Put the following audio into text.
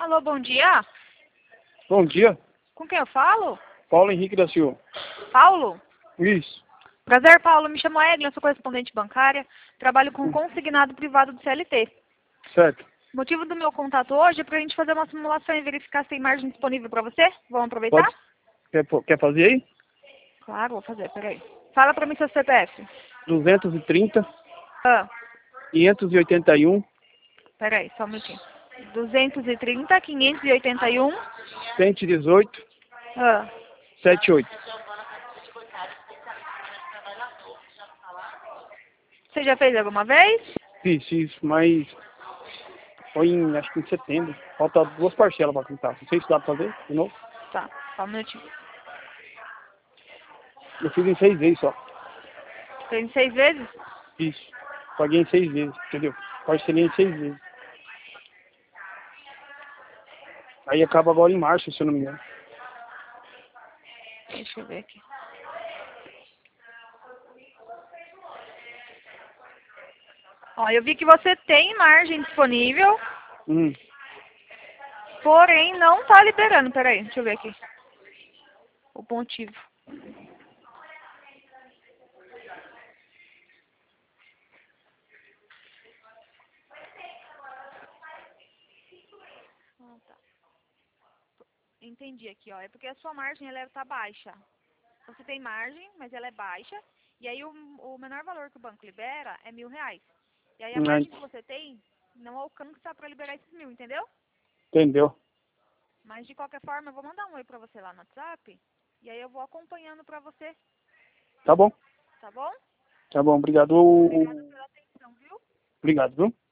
Alô, bom dia. Bom dia, Com quem eu falo? Paulo Henrique da Silva. Paulo? Isso. Prazer, Paulo. Me chamo Eglia, sou correspondente bancária. Trabalho com consignado privado do CLT. Certo. O motivo do meu contato hoje é para a gente fazer uma simulação e verificar se tem margem disponível para você. Vamos aproveitar? Quer fazer aí? Claro, vou fazer. Peraí. Fala para mim seu CPF. 230, Ah, 581, peraí, só um minutinho. 230, 581. 118, Ah, 78. você já fez alguma vez? Fiz isso, mas foi acho que em setembro. Falta 2 parcelas para contar. Não sei se dá para fazer de novo. Tá, só um minutinho. Eu fiz em 6 vezes só. Tem 6 vezes? Isso. Paguei em 6 vezes, entendeu? Parcelei em 6 vezes. Aí acaba agora em março, se eu não me engano. Deixa eu ver aqui. Ó, eu vi que você tem margem disponível, porém não tá liberando. Peraí, deixa eu ver aqui. O motivo. Ah, tá. Entendi aqui, ó. É porque a sua margem ela tá baixa. Você tem margem, mas ela é baixa. E aí o menor valor que o banco libera é R$ 1.000. E aí a margem que você tem não alcança para liberar esses 1.000, entendeu? Entendeu? Mas de qualquer forma, eu vou mandar um oi pra você lá no WhatsApp. E aí eu vou acompanhando pra você, Tá bom. tá bom? Tá bom, obrigado. Obrigada pela atenção, viu? Obrigado, viu?